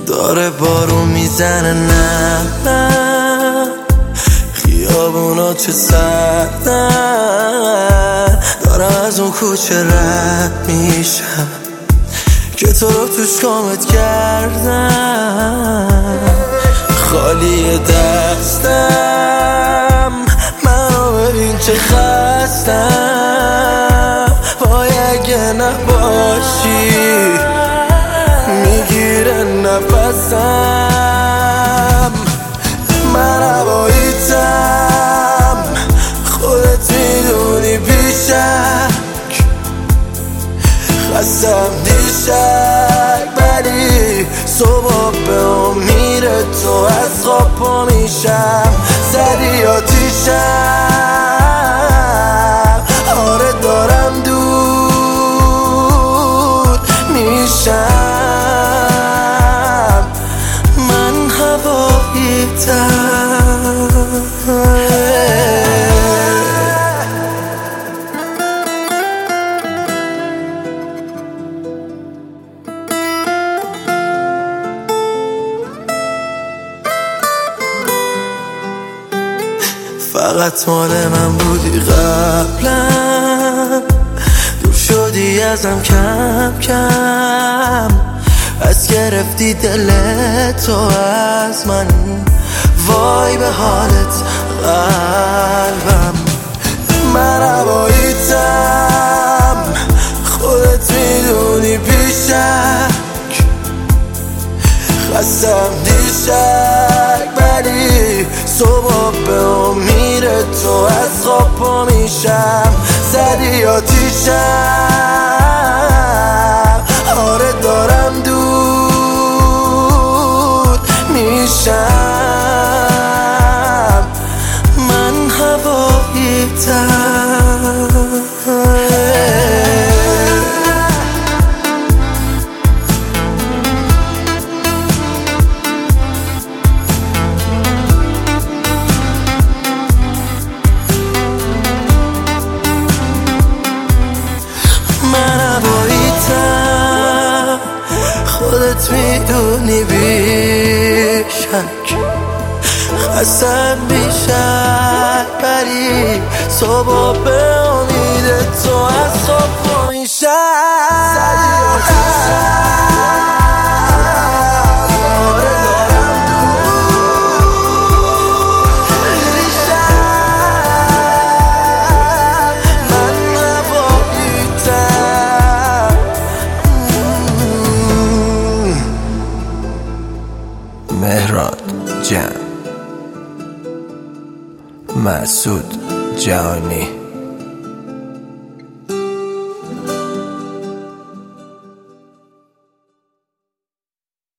داره بارون میزنه، نه خیابونا چه سردن، دارم از اون کوچه رد میشم که تو رو توش کامت کردم. خالی دستم، منو ببین چه خستم، وای اگه نباشی میگیره نفسم. من هواییتم، خودت میدونی بیشک خستم دیشک، ولی صبح به امید تو از خواب پا میشم. زدی آتیشم، آره دارم دود میشم. من هواییتم. فقط مال من بودی قبلا، دور شدی ازم کم کم، از گرفتی دل تو از من، وای به حالت قلبم. من هواییتم، خودت میدونی بیشک خستم دیشک، ولی صبح به امید تو از خواب پا میشم. زدی آتیشم، آره دارم دود میشم. من هواییتم. خودت میدونی بیشک خستم بیشک، ولی صبح به امید تو از خواب پا مهران جان، مسعود جانی.